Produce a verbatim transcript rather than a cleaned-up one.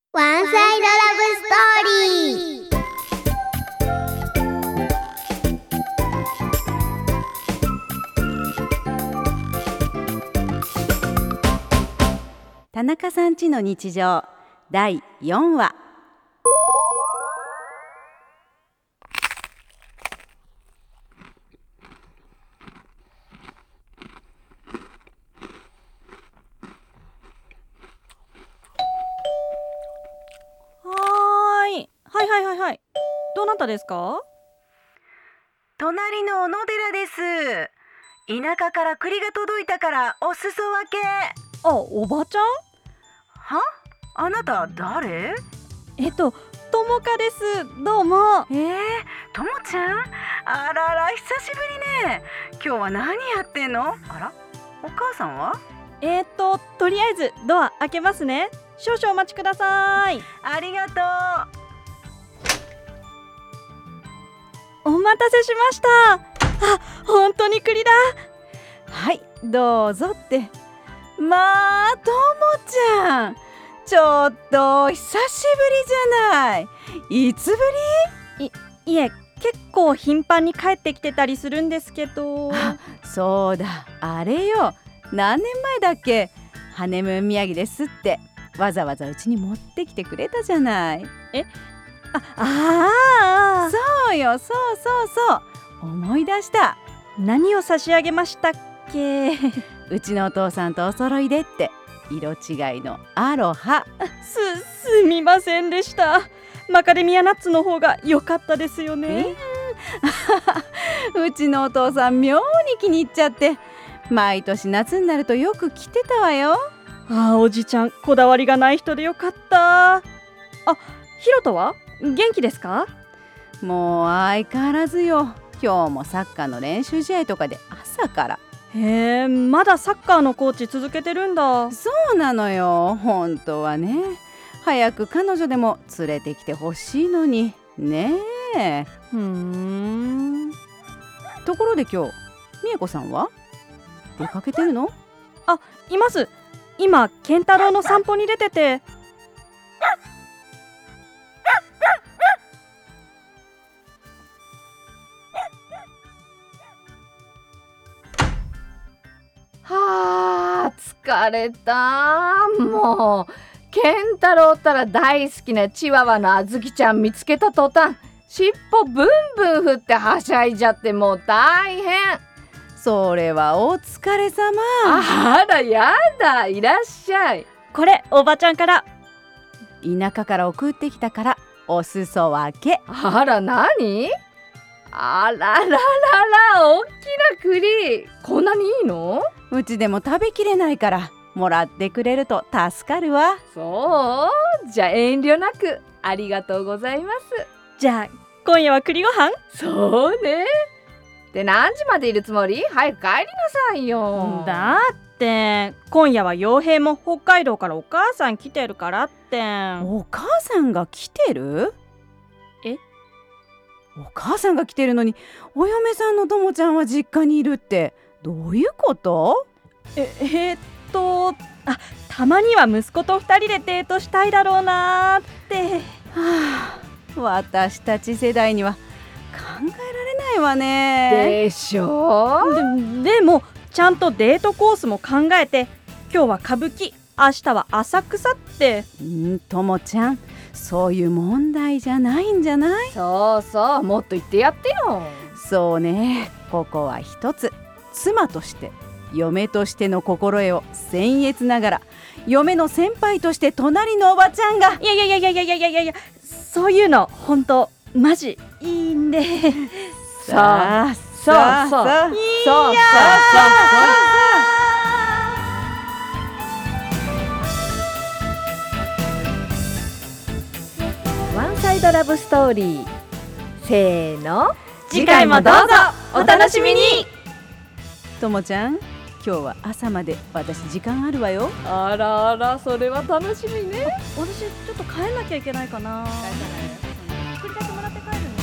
ワンサイドラブストーリー。 田中さんちの日常だいよんわ。 はーいはいはいはいはいどなたですか？ 隣の小野寺です。田舎から栗が届いたからお裾分け。 あ、おばちゃん？ は？あなた誰？ えっとともかです。どうも。 えー、ともちゃん、あらら久しぶりね。今日は何やってんの？あら、お母さんは？ えっととりあえずドア開けますね。少々お待ちください。 ありがとお待たせしました。あ、本当に栗だ。 はい、どうぞって。まあ、ともちゃん、ちょっと久しぶりじゃない。いつぶり？ い、いえ、結構頻繁に帰ってきてたりするんですけど。 あ、そうだ、あれよ。何年前だっけ？ハネムーン土産ですってわざわざうちに持ってきてくれたじゃない。 え、あ、ああ、 そうよ、そうそうそう、思い出した。 何を差し上げましたっけ？ うちのお父さんとお揃いでって色違いのアロハ。 す、すみませんでした。マカデミアナッツの方が良かったですよね。 うちのお父さん妙に気に入っちゃって毎年夏になるとよく着てたわよ。 ああ、おじちゃんこだわりがない人でよかった。あ、ヒロトは元気ですか？ もう相変わらずよ。今日もサッカーの練習試合とかで朝から。 へえ、まだサッカーのコーチ続けてるんだ。 そうなのよ、本当はね。早く彼女でも連れてきてほしいのにねえ。 ふーん。 ところで今日美恵子さんは出かけてるの？ あ、います。今健太郎の散歩に出てて。 はあ、疲れた。もう健太郎ったら大好きなチワワのあずきちゃん見つけた途端尻尾ブンブン振ってはしゃいじゃってもう大変。 それはお疲れ様。 あらやだ、いらっしゃい。 これおばちゃんから。 田舎から送ってきたからお裾分け。 あら何？あらららら、大きな栗、こんなにいいの？ うちでも食べきれないからもらってくれると助かるわ。 そう、じゃあ遠慮なくありがとうございます。 じゃあ今夜は栗ご飯？ そうね。で何時までいるつもり？早く帰りなさいよ。 だって今夜は陽平も北海道からお母さん来てるからって。 お母さんが来てる？ え？ お母さんが来てるのにお嫁さんのともちゃんは実家にいるってどういうこと？ え、えー、っとあ、たまには息子とふたりでデートしたいだろうなーって。 はあ、私たち世代には考えられないわね。 でしょ？ で、でもちゃんとデートコースも考えて、今日は歌舞伎、明日は浅草って。 ん、ともちゃん、そういう問題じゃないんじゃない？ そうそう、もっと言ってやってよ。 そうね、ここは一つ妻として嫁としての心得を僭越ながら嫁の先輩として隣のおばちゃんが。 いやいやいやいやいやいやいやいや、そういうの本当マジいいんで。 さあそうそうさあさあそうそうそうそう。ワンサイドラブストーリー、せーの、 次回もどうぞお楽しみに。 ともちゃん、今日は朝まで私時間あるわよ。 あらあら、それは楽しみね。 私ちょっと帰んなきゃいけないかな。作りたてもらって帰るね。